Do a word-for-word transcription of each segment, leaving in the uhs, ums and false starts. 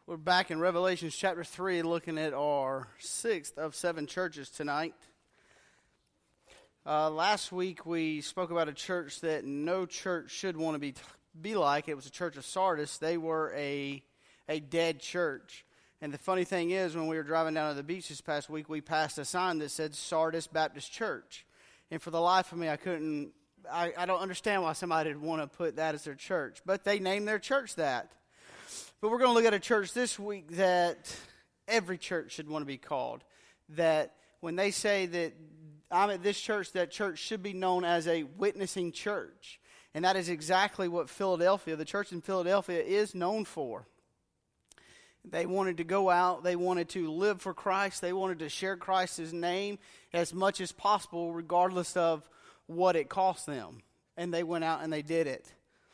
We're back in Revelation chapter three, looking at our sixth of seven churches tonight. Uh, last week we spoke about a church that no church should want to be be like. It was a church of Sardis. They were a a dead church. And the funny thing is, when we were driving down to the beach this past week, we passed a sign that said Sardis Baptist Church. And for the life of me, I couldn't, I, I don't understand why somebody would want to put that as their church. But they named their church that. But we're going to look at a church this week that every church should want to be called. That when they say that I'm at this church, that church should be known as a witnessing church. And that is exactly what Philadelphia, the church in Philadelphia, is known for. They wanted to go out. They wanted to live for Christ. They wanted to share Christ's name as much as possible, regardless of what it cost them. And they went out and they did it.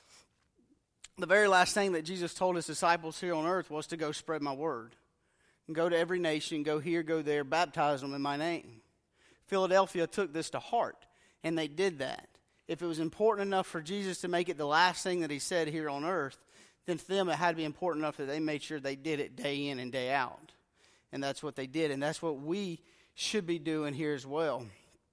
The very last thing that Jesus told his disciples here on earth was to go spread my word. And go to every nation, go here, go there, baptize them in my name. Philadelphia took this to heart, and they did that. If it was important enough for Jesus to make it the last thing that he said here on earth, then to them it had to be important enough that they made sure they did it day in and day out. And that's what they did, and that's what we should be doing here as well.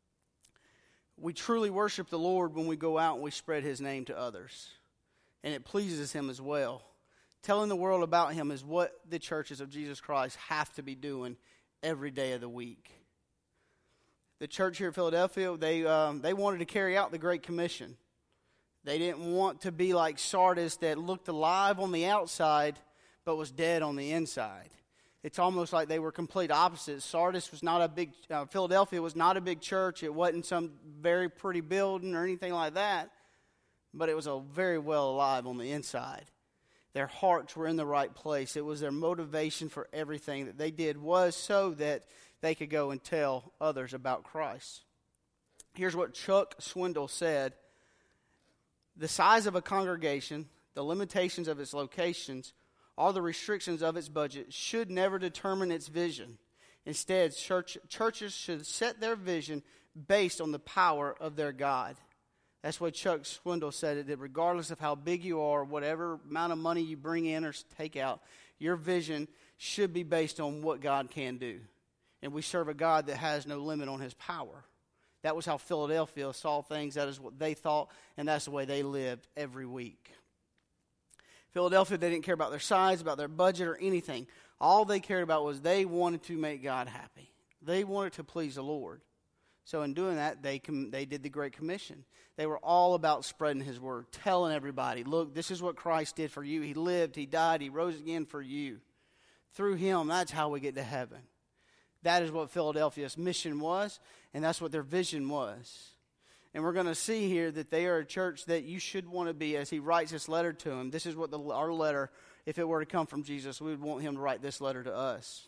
We truly worship the Lord when we go out and we spread his name to others. And it pleases him as well. Telling the world about him is what the churches of Jesus Christ have to be doing every day of the week. The church here in Philadelphia, they um, they wanted to carry out the Great Commission. They didn't want to be like Sardis that looked alive on the outside but was dead on the inside. It's almost like they were complete opposites. Sardis was not a big, uh, Philadelphia was not a big church. It wasn't some very pretty building or anything like that. But it was a very well alive on the inside. Their hearts were in the right place. It was their motivation for everything that they did was so that they could go and tell others about Christ. Here's what Chuck Swindoll said. The size of a congregation, the limitations of its locations, or the restrictions of its budget should never determine its vision. Instead, church, churches should set their vision based on the power of their God. That's what Chuck Swindoll said, that regardless of how big you are, whatever amount of money you bring in or take out, your vision should be based on what God can do. And we serve a God that has no limit on his power. That was how Philadelphia saw things. That is what they thought, and that's the way they lived every week. Philadelphia, they didn't care about their size, about their budget, or anything. All they cared about was they wanted to make God happy. They wanted to please the Lord. So in doing that, they com- they did the Great Commission. They were all about spreading his word, telling everybody, look, this is what Christ did for you. He lived, he died, he rose again for you. Through him, that's how we get to heaven. That is what Philadelphia's mission was, and that's what their vision was. And we're going to see here that they are a church that you should want to be as he writes this letter to them. This is what the, our letter, if it were to come from Jesus, we would want him to write this letter to us.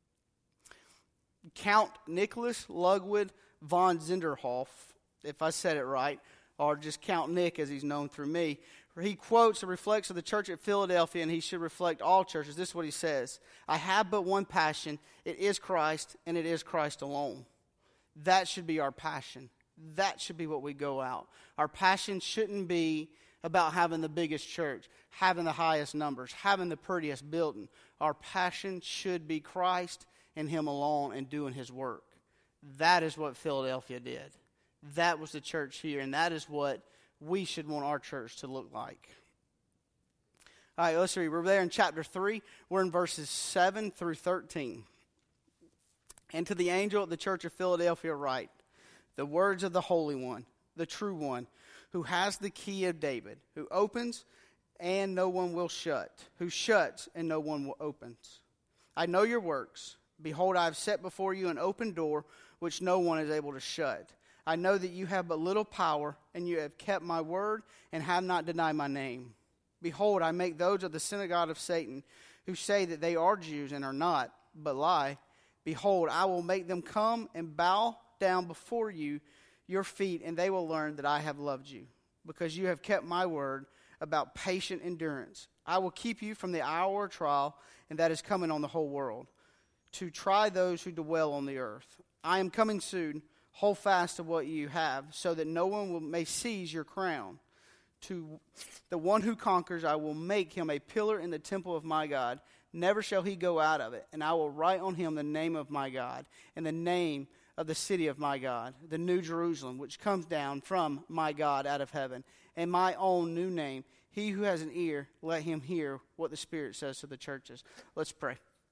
Count Nicholas Ludwig von Zinderhoff, if I said it right, or just Count Nick as he's known through me, he quotes and reflects of the church at Philadelphia, and he should reflect all churches. This is what he says. I have but one passion. It is Christ, and it is Christ alone. That should be our passion. That should be what we go out. Our passion shouldn't be about having the biggest church, having the highest numbers, having the prettiest building. Our passion should be Christ and him alone and doing his work. That is what Philadelphia did. That was the church here, and that is what we should want our church to look like. All right, let's read. We're there in chapter three. We're in verses seven through thirteen. And to the angel of the church of Philadelphia write, the words of the Holy One, the true one, who has the key of David, who opens and no one will shut, who shuts and no one will opens. I know your works. Behold, I have set before you an open door, which no one is able to shut. I know that you have but little power, and you have kept my word, and have not denied my name. Behold, I make those of the synagogue of Satan, who say that they are Jews and are not, but lie. Behold, I will make them come and bow down before you, your feet, and they will learn that I have loved you, because you have kept my word about patient endurance. I will keep you from the hour of trial, and that is coming on the whole world, to try those who dwell on the earth. I am coming soon. Hold fast to what you have, so that no one will, may seize your crown. To the one who conquers, I will make him a pillar in the temple of my God. Never shall he go out of it. And I will write on him the name of my God, and the name of the city of my God, the new Jerusalem, which comes down from my God out of heaven, and my own new name. He who has an ear, let him hear what the Spirit says to the churches. Let's pray.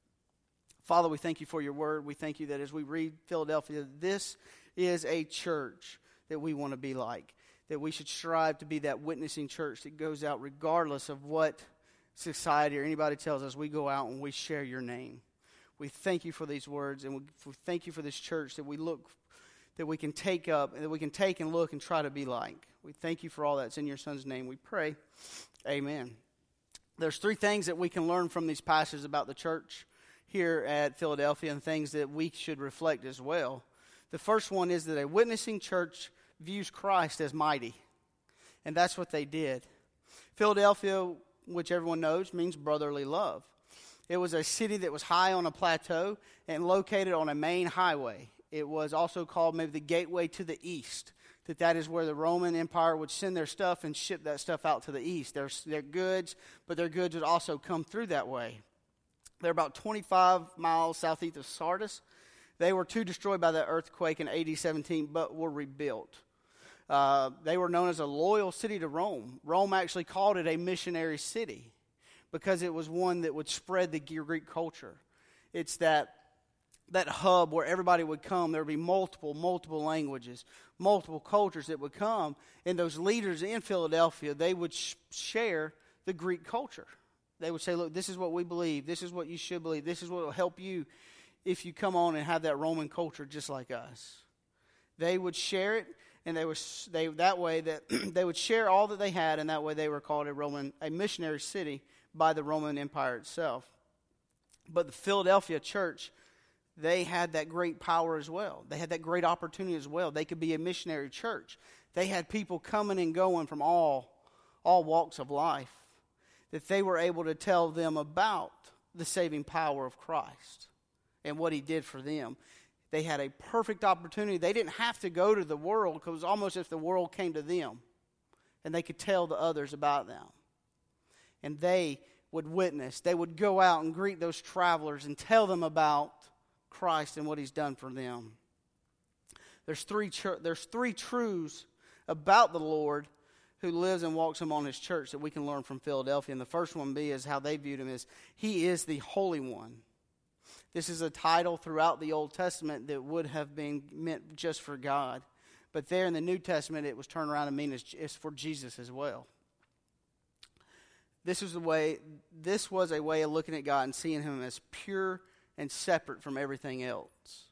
Father, we thank you for your word. We thank you that as we read Philadelphia, this is a church that we want to be like, that we should strive to be that witnessing church that goes out regardless of what society or anybody tells us. We go out and we share your name. We thank you for these words, and we, we thank you for this church that we look, that we can take up, and that we can take and look and try to be like. We thank you for all that. It's in your Son's name we pray. Amen. There's three things that we can learn from these passages about the church here at Philadelphia, and things that we should reflect as well. The first one is that a witnessing church views Christ as mighty, and that's what they did. Philadelphia, which everyone knows, means brotherly love. It was a city that was high on a plateau and located on a main highway. It was also called maybe the gateway to the east, that that is where the Roman Empire would send their stuff and ship that stuff out to the east. Their, their goods, but their goods would also come through that way. They're about twenty-five miles southeast of Sardis. They were too destroyed by the earthquake in A D seventeen, but were rebuilt. Uh, they were known as a loyal city to Rome. Rome actually called it a missionary city, because it was one that would spread the Greek culture. It's that that hub where everybody would come. There would be multiple, multiple languages, multiple cultures that would come. And those leaders in Philadelphia, they would sh- share the Greek culture. They would say, look, this is what we believe. This is what you should believe. This is what will help you if you come on and have that Roman culture just like us. They would share it, and they were they that way that they would share all that they had, and that way they were called a Roman, a missionary city by the Roman Empire itself. But the Philadelphia church, they had that great power as well. They had that great opportunity as well. They could be a missionary church. They had people coming and going from all, all walks of life, that they were able to tell them about the saving power of Christ and what he did for them. They had a perfect opportunity. They didn't have to go to the world, because it was almost as if the world came to them, and they could tell the others about them. And they would witness. They would go out and greet those travelers and tell them about Christ and what he's done for them. There's three, tr- there's three truths about the Lord who lives and walks among his church that we can learn from Philadelphia. And the first one be is how they viewed him is he is the Holy One. This is a title throughout the Old Testament that would have been meant just for God. But there in the New Testament, it was turned around and mean it's, it's for Jesus as well. This was the way. This was a way of looking at God and seeing him as pure and separate from everything else.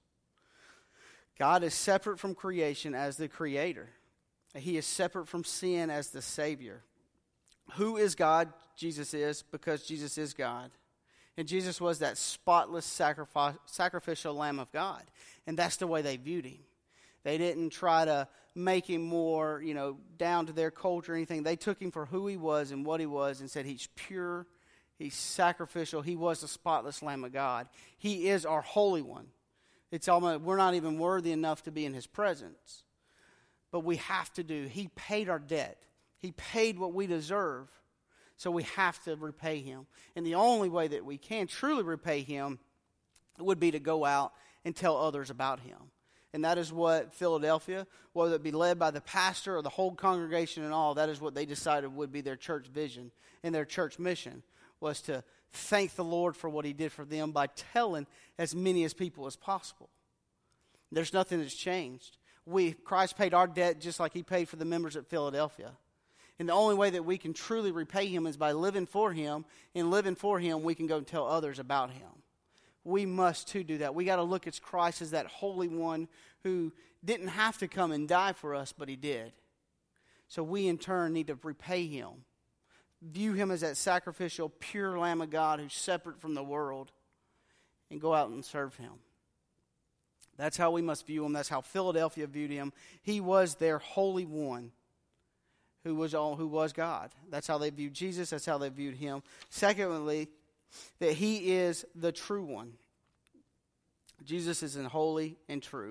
God is separate from creation as the creator. He is separate from sin as the Savior. Who is God? Jesus is, because Jesus is God. And Jesus was that spotless sacrifice, sacrificial Lamb of God. And that's the way they viewed him. They didn't try to make him more, you know, down to their culture or anything. They took him for who he was and what he was and said he's pure, he's sacrificial, he was the spotless Lamb of God. He is our Holy One. It's almost, we're not even worthy enough to be in his presence. But we have to do. He paid our debt. He paid what we deserve. So we have to repay him. And the only way that we can truly repay him would be to go out and tell others about him. And that is what Philadelphia, whether it be led by the pastor or the whole congregation and all, that is what they decided would be their church vision and their church mission, was to thank the Lord for what he did for them by telling as many as people as possible. There's nothing that's changed. We Christ paid our debt just like he paid for the members at Philadelphia. And the only way that we can truly repay him is by living for him. And living for him, we can go and tell others about him. We must too do that. We got to look at Christ as that Holy One who didn't have to come and die for us, but he did. So we in turn need to repay him. View him as that sacrificial, pure Lamb of God who's separate from the world, and go out and serve him. That's how we must view him. That's how Philadelphia viewed him. He was their Holy One who was all, who was God. That's how they viewed Jesus. That's how they viewed him. Secondly, that he is the true one. Jesus is in holy and true.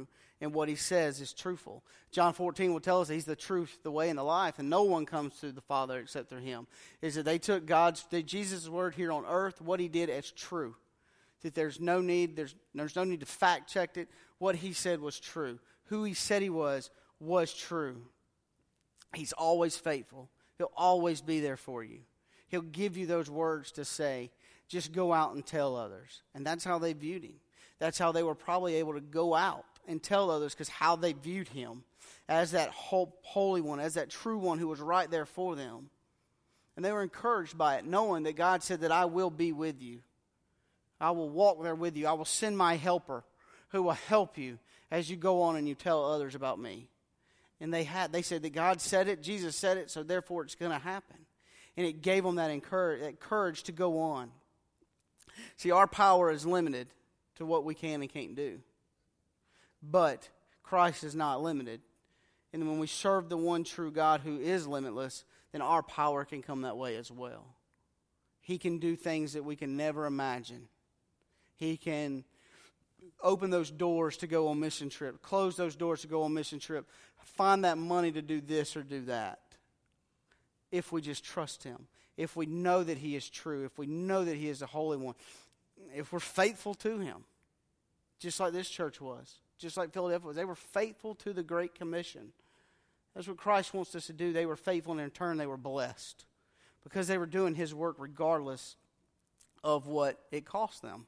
and what he says is truthful. John fourteen will tell us that he's the truth, the way, and the life, and no one comes to the Father except through him. Is that they took God's, Jesus' word here on earth, what he did as true. That there's no need, there's, there's no need to fact check it. What he said was true. Who he said he was, was true. He's always faithful. He'll always be there for you. He'll give you those words to say, just go out and tell others. And that's how they viewed him. That's how they were probably able to go out and tell others, because how they viewed him as that holy one, as that true one who was right there for them. And they were encouraged by it, knowing that God said that I will be with you. I will walk there with you. I will send my helper who will help you as you go on and you tell others about me. And they had, they said that God said it, Jesus said it, so therefore it's going to happen. And it gave them that, encourage, that courage to go on. See, our power is limited to what we can and can't do. But Christ is not limited. And when we serve the one true God who is limitless, then our power can come that way as well. He can do things that we can never imagine. He can open those doors to go on mission trip, close those doors to go on mission trip, find that money to do this or do that. If we just trust him, if we know that he is true, if we know that he is the Holy One, if we're faithful to him, just like this church was, just like Philadelphia was, they were faithful to the Great Commission. That's what Christ wants us to do. They were faithful, and in turn they were blessed because they were doing his work regardless of what it cost them.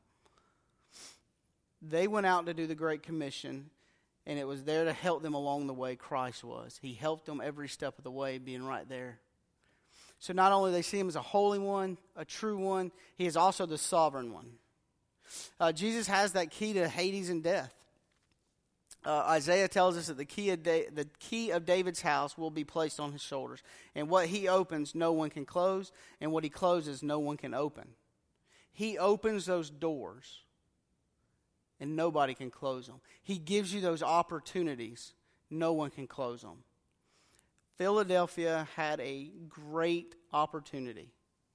They went out to do the Great Commission, and it was there to help them along the way. Christ was. He helped them every step of the way, being right there. So not only do they see him as a holy one, a true one, he is also the sovereign one. Uh, Jesus has that key to Hades and death. Uh, Isaiah tells us that the key, of da- the key of David's house will be placed on his shoulders. And what he opens, no one can close. And what he closes, no one can open. He opens those doors, and nobody can close them. He gives you those opportunities. No one can close them. Philadelphia had a great opportunity.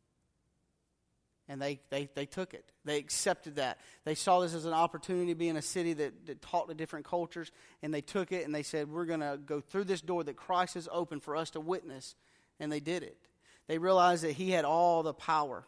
And they, they, they took it. They accepted that. They saw this as an opportunity to be in a city that, that talked to different cultures. And they took it and they said, we're going to go through this door that Christ has opened for us to witness. And they did it. They realized that he had all the power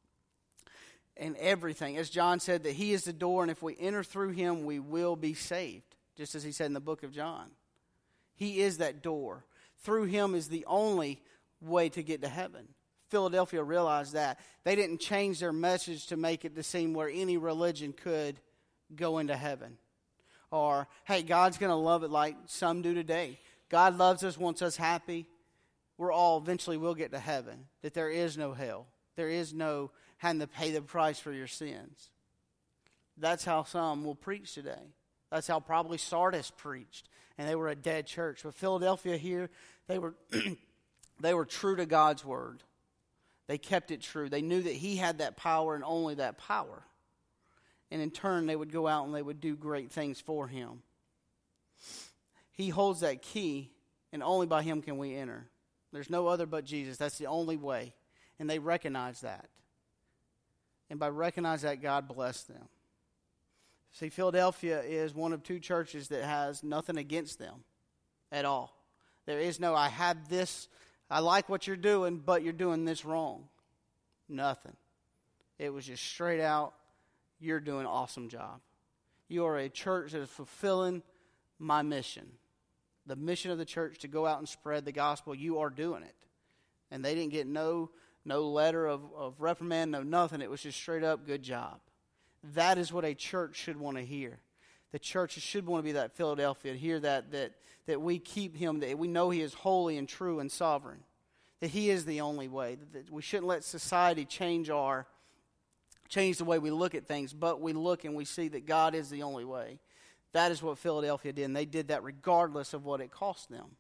and everything. As John said, that he is the door, and if we enter through him, we will be saved. Just as he said in the book of John. He is that door. Through him is the only way to get to heaven. Philadelphia realized that. They didn't change their message to make it to seem where any religion could go into heaven. Or, hey, God's going to love it like some do today. God loves us, wants us happy. We're all eventually will get to heaven. That there is no hell. There is no having to pay the price for your sins. That's how some will preach today. That's how probably Sardis preached. And they were a dead church. But Philadelphia here, they were they were true to God's word. They kept it true. They knew that he had that power and only that power. And in turn, they would go out and they would do great things for him. He holds that key, and only by him can we enter. There's no other but Jesus. That's the only way. And they recognize that. And by recognizing that, God blessed them. See, Philadelphia is one of two churches that has nothing against them at all. There is no, I have this, I like what you're doing, but you're doing this wrong. Nothing. It was just straight out, you're doing an awesome job. You are a church that is fulfilling my mission. The mission of the church to go out and spread the gospel, you are doing it. And they didn't get no, no letter of, of reprimand, no nothing. It was just straight up, good job. That is what a church should want to hear. The church should want to be that Philadelphia, to hear that, that, that we keep him, that we know he is holy and true and sovereign, that he is the only way. That we shouldn't let society change our, change the way we look at things, but we look and we see that God is the only way. That is what Philadelphia did, and they did that regardless of what it cost them.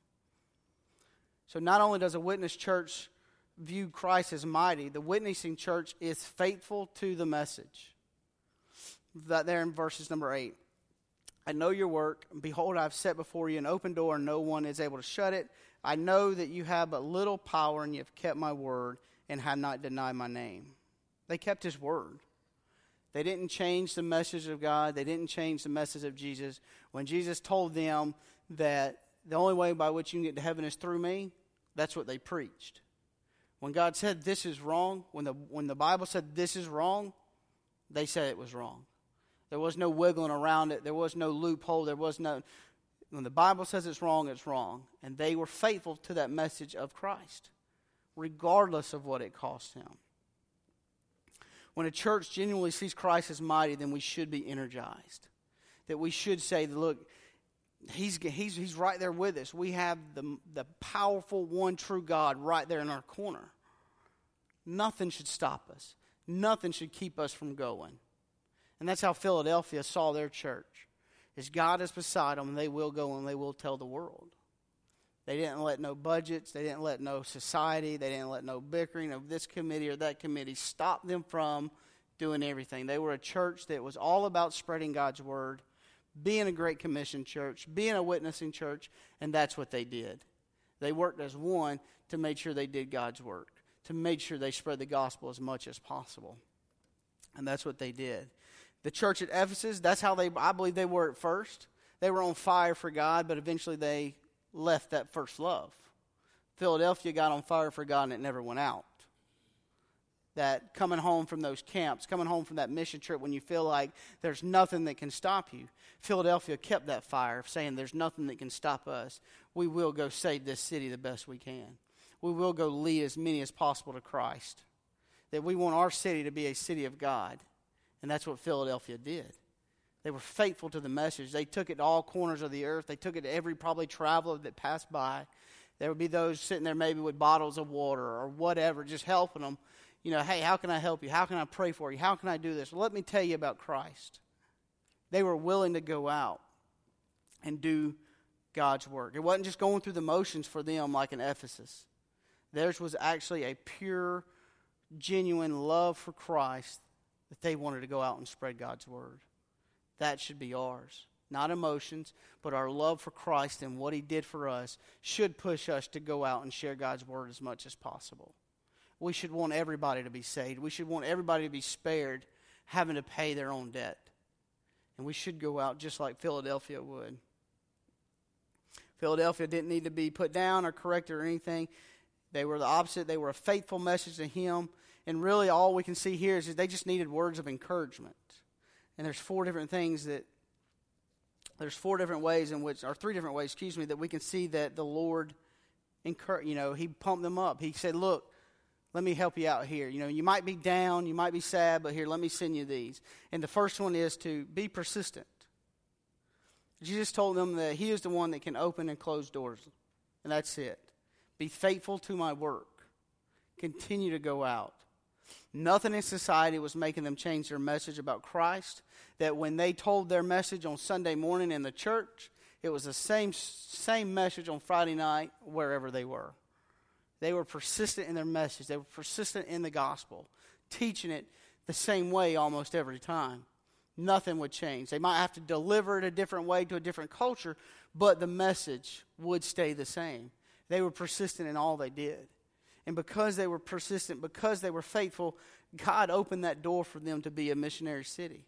So not only does a witness church view Christ as mighty, the witnessing church is faithful to the message. That there in verses number eight. I know your work. Behold, I have set before you an open door, and no one is able to shut it. I know that you have but little power, and you have kept my word, and have not denied my name. They kept his word. They didn't change the message of God. They didn't change the message of Jesus. When Jesus told them that the only way by which you can get to heaven is through me, that's what they preached. When God said this is wrong, when the when the Bible said this is wrong, they said it was wrong. There was no wiggling around it. There was no loophole. There was no... When the Bible says it's wrong, it's wrong. And they were faithful to that message of Christ, regardless of what it cost him. When a church genuinely sees Christ as mighty, then we should be energized. That we should say, look, he's, he's, he's right there with us. We have the, the powerful one true God right there in our corner. Nothing should stop us. Nothing should keep us from going. And that's how Philadelphia saw their church. Is God is beside them, and they will go and they will tell the world. They didn't let no budgets, they didn't let no society, they didn't let no bickering of this committee or that committee stop them from doing everything. They were a church that was all about spreading God's word, being a Great Commission church, being a witnessing church, and that's what they did. They worked as one to make sure they did God's work, to make sure they spread the gospel as much as possible. And that's what they did. The church at Ephesus, that's how they, I believe they were at first. They were on fire for God, but eventually they left that first love. Philadelphia got on fire for God and it never went out. That coming home from those camps, coming home from that mission trip when you feel like there's nothing that can stop you. Philadelphia kept that fire, saying there's nothing that can stop us. We will go save this city the best we can. We will go lead as many as possible to Christ. That we want our city to be a city of God. And that's what Philadelphia did. They were faithful to the message. They took it to all corners of the earth. They took it to every probably traveler that passed by. There would be those sitting there maybe with bottles of water or whatever, just helping them. You know, hey, how can I help you? How can I pray for you? How can I do this? Well, let me tell you about Christ. They were willing to go out and do God's work. It wasn't just going through the motions for them like in Ephesus. Theirs was actually a pure, genuine love for Christ that they wanted to go out and spread God's word. That should be ours. Not emotions, but our love for Christ and what he did for us should push us to go out and share God's word as much as possible. We should want everybody to be saved. We should want everybody to be spared having to pay their own debt. And we should go out just like Philadelphia would. Philadelphia didn't need to be put down or corrected or anything. They were the opposite. They were a faithful message to him. And really all we can see here is that they just needed words of encouragement. And there's four different things that, there's four different ways in which, or three different ways, excuse me, that we can see that the Lord, encouraged, you know, he pumped them up. He said, look, let me help you out here. You know, you might be down, you might be sad, but here, let me send you these. And the first one is to be persistent. Jesus told them that he is the one that can open and close doors. And that's it. Be faithful to my work. Continue to go out. Nothing in society was making them change their message about Christ. That when they told their message on Sunday morning in the church, it was the same, same message on Friday night wherever they were. They were persistent in their message. They were persistent in the gospel, teaching it the same way almost every time. Nothing would change. They might have to deliver it a different way to a different culture, but the message would stay the same. They were persistent in all they did. And because they were persistent, because they were faithful, God opened that door for them to be a missionary city.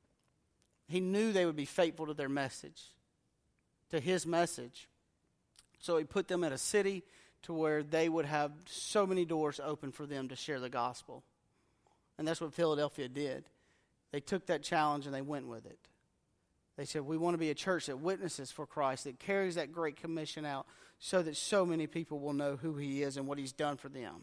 He knew they would be faithful to their message, to his message. So he put them in a city to where they would have so many doors open for them to share the gospel. And that's what Philadelphia did. They took that challenge and they went with it. They said, we want to be a church that witnesses for Christ, that carries that great commission out so that so many people will know who he is and what he's done for them.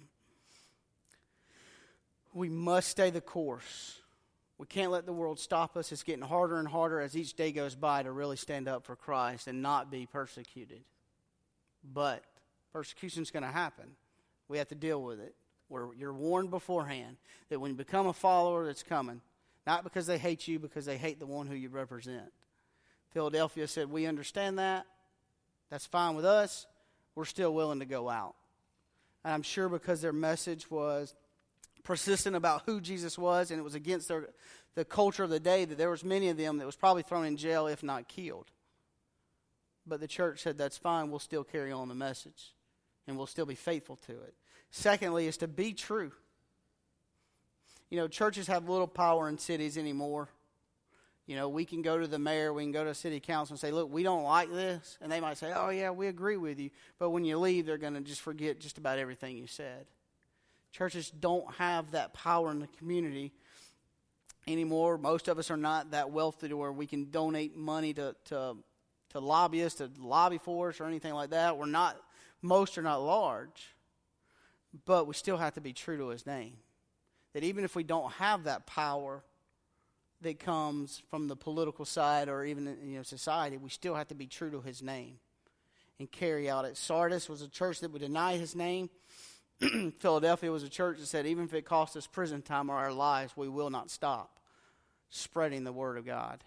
We must stay the course. We can't let the world stop us. It's getting harder and harder as each day goes by to really stand up for Christ and not be persecuted. But persecution's going to happen. We have to deal with it. Where you're warned beforehand that when you become a follower that's coming, not because they hate you, because they hate the one who you represent. Philadelphia said, we understand that. That's fine with us. We're still willing to go out. And I'm sure because their message was persistent about who Jesus was, and it was against their, the culture of the day, that there was many of them that was probably thrown in jail, if not killed. But the church said, that's fine. We'll still carry on the message. And we'll still be faithful to it. Secondly, is to be true. You know, churches have little power in cities anymore. You know, we can go to the mayor, we can go to city council and say, look, we don't like this. And they might say, oh, yeah, we agree with you. But when you leave, they're going to just forget just about everything you said. Churches don't have that power in the community anymore. Most of us are not that wealthy to where we can donate money to, to, to lobbyists, to lobby for us or anything like that. We're not, most are not large. But we still have to be true to his name. That even if we don't have that power that comes from the political side or even, you know, society, we still have to be true to his name and carry out it. Sardis was a church that would deny his name. Philadelphia was a church that said, even if it costs us prison time or our lives, we will not stop spreading the word of God.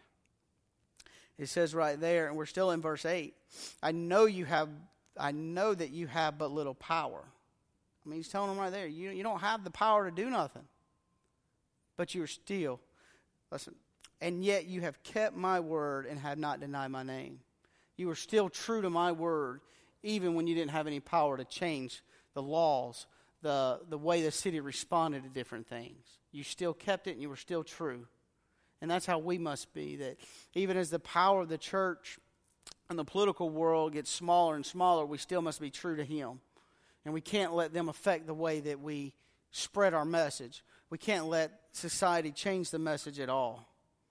It says right there, and we're still in verse eight, I know you have, I know that you have but little power. I mean, he's telling them right there, you, you don't have the power to do nothing. But you are still, listen, and yet you have kept my word and have not denied my name. You were still true to my word, even when you didn't have any power to change the laws, the, the way the city responded to different things. You still kept it and you were still true. And that's how we must be, that even as the power of the church and the political world gets smaller and smaller, we still must be true to him. And we can't let them affect the way that we spread our message. We can't let society change the message at all.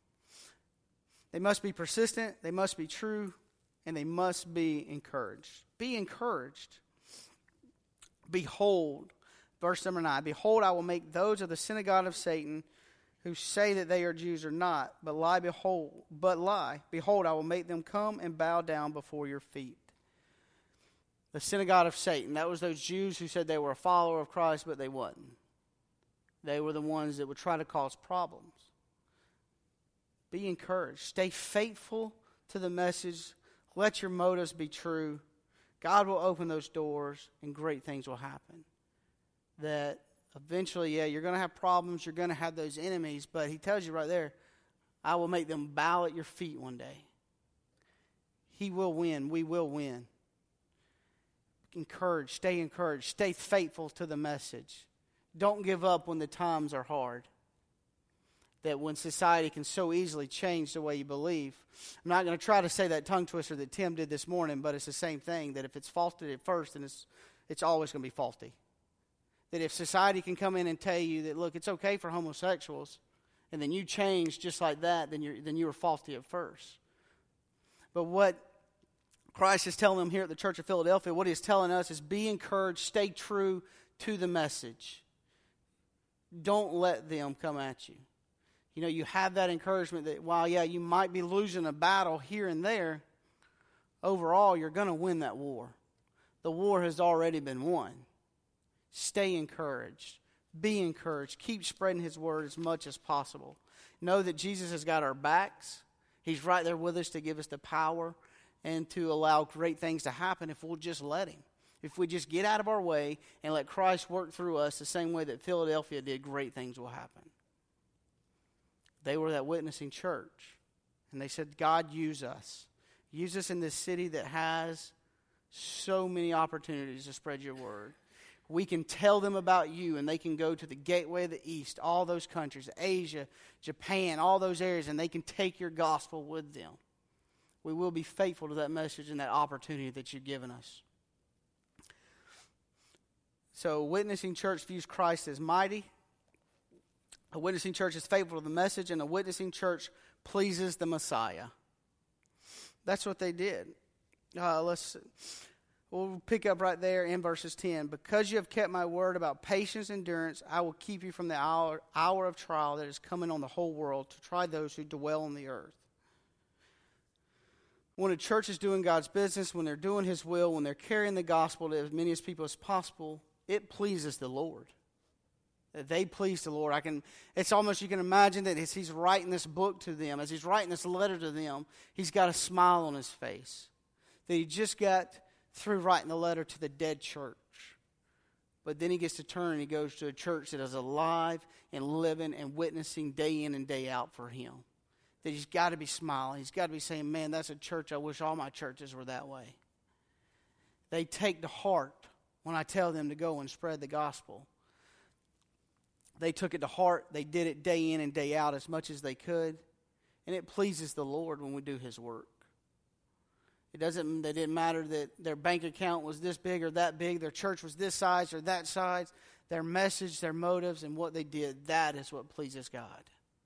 They must be persistent, they must be true, and they must be encouraged. Be encouraged. Behold, verse number nine, behold, I will make those of the synagogue of Satan who say that they are Jews are not, but lie, behold, but lie. Behold, I will make them come and bow down before your feet. The synagogue of Satan, that was those Jews who said they were a follower of Christ, but they wasn't. They were the ones that would try to cause problems. Be encouraged. Stay faithful to the message. Let your motives be true. God will open those doors and great things will happen. That eventually, yeah, you're going to have problems. You're going to have those enemies. But he tells you right there, I will make them bow at your feet one day. He will win. We will win. Encourage. Stay encouraged. Stay faithful to the message. Don't give up when the times are hard. That when society can so easily change the way you believe. I'm not going to try to say that tongue twister that Tim did this morning, but it's the same thing. That if it's faulty at first, then it's, it's always going to be faulty. That if society can come in and tell you that, look, it's okay for homosexuals, and then you change just like that, then, you're, then you were faulty at first. But what Christ is telling them here at the Church of Philadelphia, what he's telling us is be encouraged, stay true to the message. Don't let them come at you. You know, you have that encouragement that while, yeah, you might be losing a battle here and there, overall, you're going to win that war. The war has already been won. Stay encouraged. Be encouraged. Keep spreading his word as much as possible. Know that Jesus has got our backs. He's right there with us to give us the power and to allow great things to happen if we'll just let him. If we just get out of our way and let Christ work through us the same way that Philadelphia did, great things will happen. They were that witnessing church. And they said, God, use us. Use us in this city that has so many opportunities to spread your word. We can tell them about you, and they can go to the gateway of the East, all those countries, Asia, Japan, all those areas, and they can take your gospel with them. We will be faithful to that message and that opportunity that you've given us. So, a witnessing church views Christ as mighty. A witnessing church is faithful to the message, and a witnessing church pleases the Messiah. That's what they did. Uh, let's we'll pick up right there in verses ten. Because you have kept my word about patience and endurance, I will keep you from the hour, hour of trial that is coming on the whole world to try those who dwell on the earth. When a church is doing God's business, when they're doing his will, when they're carrying the gospel to as many as people as possible, it pleases the Lord. That they please the Lord. I can. It's almost, you can imagine that as he's writing this book to them, as he's writing this letter to them, he's got a smile on his face. That he just got through writing the letter to the dead church. But then he gets to turn and he goes to a church that is alive and living and witnessing day in and day out for him. That he's got to be smiling. He's got to be saying, man, that's a church. I wish all my churches were that way. They take to heart when I tell them to go and spread the gospel. They took it to heart. They did it day in and day out as much as they could. And it pleases the Lord when we do His work. It doesn't, it didn't matter that their bank account was this big or that big, their church was this size or that size, their message, their motives, and what they did, that is what pleases God.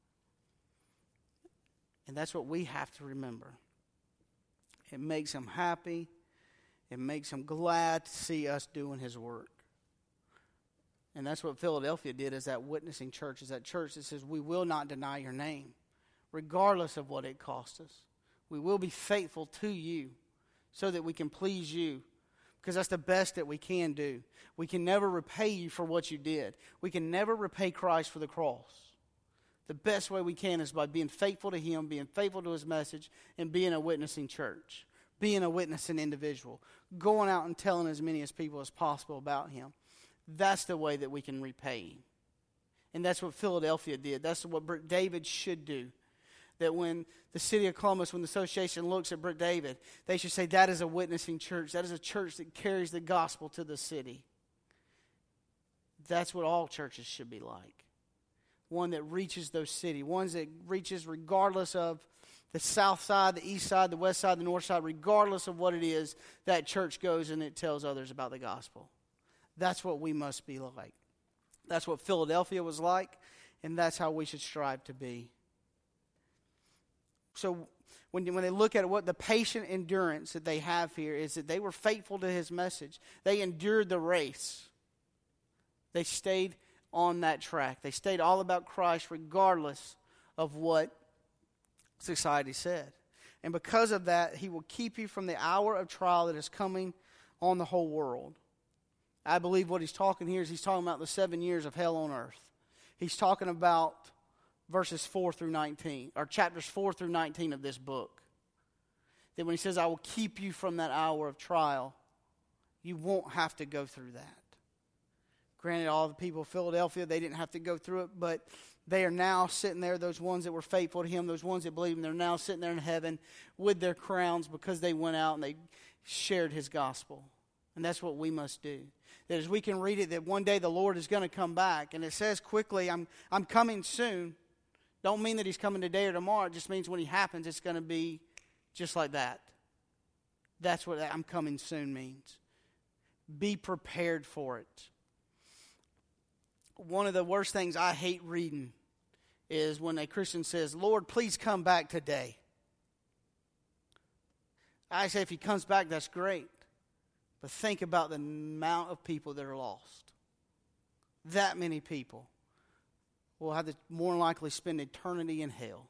And that's what we have to remember. It makes Him happy. It makes Him glad to see us doing His work. And that's what Philadelphia did, as that witnessing church, is that church that says, we will not deny your name, regardless of what it costs us. We will be faithful to you so that we can please you, because that's the best that we can do. We can never repay you for what you did. We can never repay Christ for the cross. The best way we can is by being faithful to Him, being faithful to His message, and being a witnessing church, being a witnessing individual, going out and telling as many as people as possible about Him. That's the way that we can repay Him. And that's what Philadelphia did. That's what David should do. That when the city of Columbus, when the association looks at Brick David, they should say, that is a witnessing church. That is a church that carries the gospel to the city. That's what all churches should be like. One that reaches those cities. Ones that reaches regardless of the south side, the east side, the west side, the north side. Regardless of what it is, that church goes and it tells others about the gospel. That's what we must be like. That's what Philadelphia was like. And that's how we should strive to be. So when, when they look at what the patient endurance that they have here is that they were faithful to His message. They endured the race. They stayed on that track. They stayed all about Christ regardless of what society said. And because of that, He will keep you from the hour of trial that is coming on the whole world. I believe what he's talking here is he's talking about the seven years of hell on earth. He's talking about verses four through nineteen, or chapters four through nineteen of this book. That when he says, I will keep you from that hour of trial, you won't have to go through that. Granted, all the people of Philadelphia, they didn't have to go through it, but they are now sitting there, those ones that were faithful to Him, those ones that believe Him, they're now sitting there in heaven with their crowns because they went out and they shared His gospel. And that's what we must do. That as we can read it, that one day the Lord is going to come back. And it says quickly, I'm, I'm coming soon. Don't mean that He's coming today or tomorrow. It just means when He happens, it's going to be just like that. That's what I'm coming soon means. Be prepared for it. One of the worst things I hate reading is when a Christian says, Lord, please come back today. I say if He comes back, that's great. But think about the amount of people that are lost. That many people will have to more likely spend eternity in hell.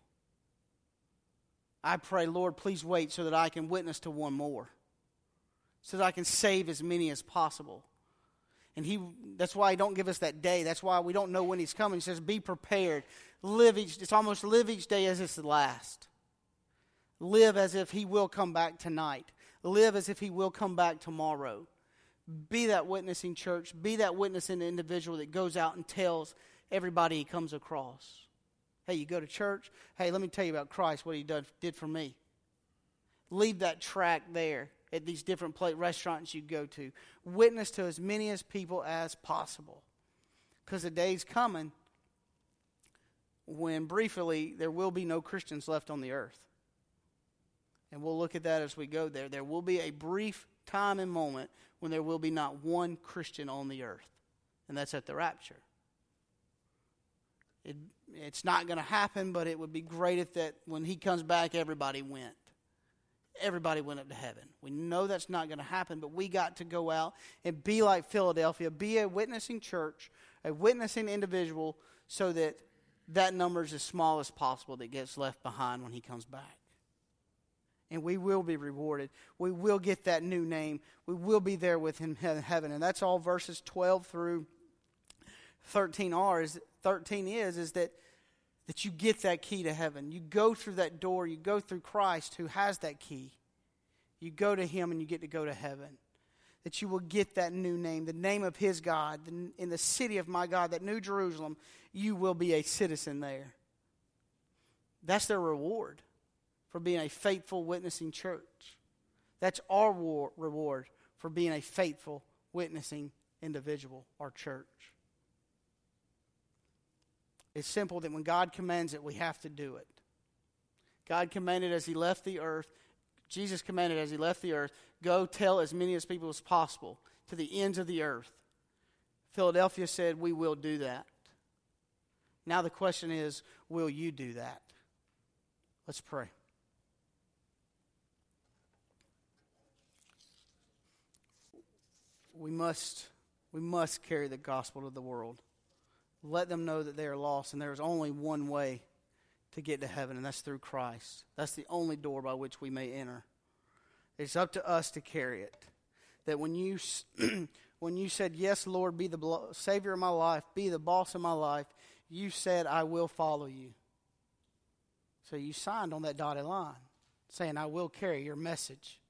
I pray, Lord, please wait so that I can witness to one more. So that I can save as many as possible. And he that's why He don't give us that day. That's why we don't know when He's coming. He says, be prepared. Live each, it's almost live each day as it's the last. Live as if He will come back tonight. Live as if He will come back tomorrow. Be that witnessing church. Be that witnessing individual that goes out and tells everybody he comes across. Hey, you go to church? Hey, let me tell you about Christ, what He did, did for me. Leave that track there at these different plate restaurants you go to. Witness to as many as people as possible. Because the day's coming when briefly there will be no Christians left on the earth. And we'll look at that as we go there. There will be a brief time and moment when there will be not one Christian on the earth. And that's at the rapture. It, it's not going to happen, but it would be great if that when He comes back, everybody went. Everybody went up to heaven. We know that's not going to happen, but we got to go out and be like Philadelphia, be a witnessing church, a witnessing individual, so that that number is as small as possible that gets left behind when He comes back. And we will be rewarded. We will get that new name. We will be there with Him in heaven. And that's all verses twelve through thirteen are. Is thirteen is is that that you get that key to heaven. You go through that door. You go through Christ who has that key. You go to Him and you get to go to heaven. That you will get that new name, the name of His God, in the city of my God, that New Jerusalem. You will be a citizen there. That's their reward for being a faithful witnessing church. That's our war, reward for being a faithful witnessing individual or church. It's simple that when God commands it, we have to do it. God commanded as he left the earth, Jesus commanded as he left the earth, go tell as many as people as possible to the ends of the earth. Philadelphia said, we will do that. Now the question is, will you do that? Let's pray. We must, we must carry the gospel to the world. Let them know that they are lost, and there is only one way to get to heaven, and that's through Christ. That's the only door by which we may enter. It's up to us to carry it. That when you when you said, yes, Lord, be the Savior of my life, be the boss of my life, you said, I will follow you. So you signed on that dotted line, saying, I will carry your message.